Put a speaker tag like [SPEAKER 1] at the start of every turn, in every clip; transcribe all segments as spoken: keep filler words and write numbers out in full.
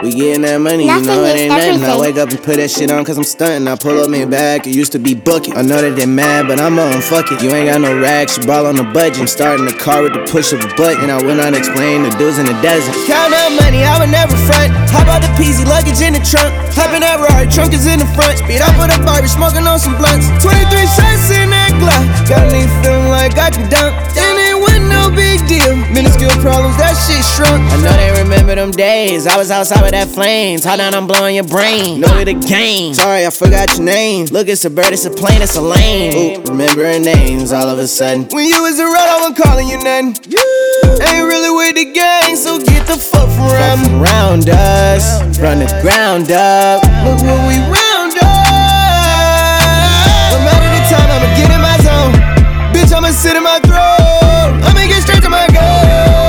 [SPEAKER 1] We getting that money, you know it ain't nothing. I wake up and put that shit on cause I'm stunting. I pull up me back, it used to be bucket. I know that they mad, but I'm on, fuck it. You ain't got no racks, you ball on the budget. I'm starting the car with the push of a button. I will not explain the dudes in the desert. Count up money, I would never front. Hop out the P Z, luggage in the trunk. Hop in that Rari, trunk is in the front. Speed up with a Barbie, smoking on some blunts. twenty-three shots in that Glock. Got me feeling like I can dunk. And it wasn't no big deal. Minuscule problems, that shit shrunk. I know they remember them days. I was outside with that flames. How down I'm blowing your brain. Know it again. Sorry, I forgot your name. Look, it's a bird, it's a plane, it's a lane. Ooh, remembering names all of a sudden. When you was around, I wasn't calling you nothing. Yeah. Ain't really with the gang, so get the fuck from around me. Round us, from the ground up. Look what we round up. No matter the time, I'ma get in my zone. Bitch, I'ma sit in my throne. I'ma get straight to my goal.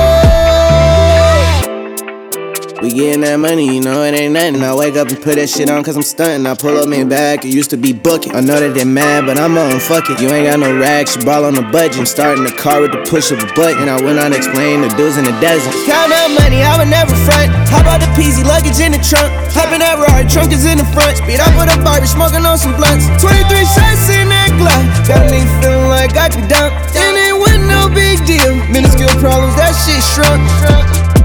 [SPEAKER 1] We getting that money, you know it ain't nothing. I wake up and put that shit on cause I'm stunting. I pull up me back, it used to be bucket. I know that they mad, but I'm on, fuck it. You ain't got no racks, you ball on the budget. I'm starting the car with the push of a button. I will not explain the dudes in the desert. Count up money, I would never front. Hop out the P Z, luggage in the trunk. Hop in that Rari, trunk is in the front. Speed up with a Barbie, smoking on some blunts. twenty-three shots in that Glock. Got me feeling like I can dunk. And it wasn't no big deal. Minuscule problems, that shit shrunk.